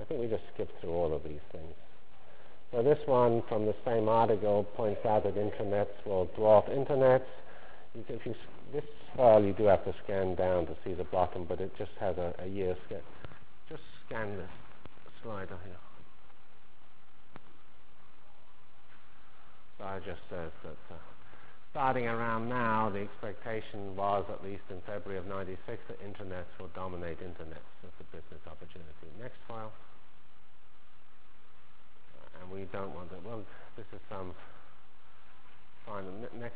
I think we just skip through all of these things. So this one from the same article points out that intranets will dwarf internets. This file you do have to scan down to see the bottom, but it just has a year scan. Just scan this slider here. So it just says that starting around now, the expectation was, at least in February of '96, that intranets will dominate internets as a business opportunity. Next file. And we don't want that. Well, this is some fine. Next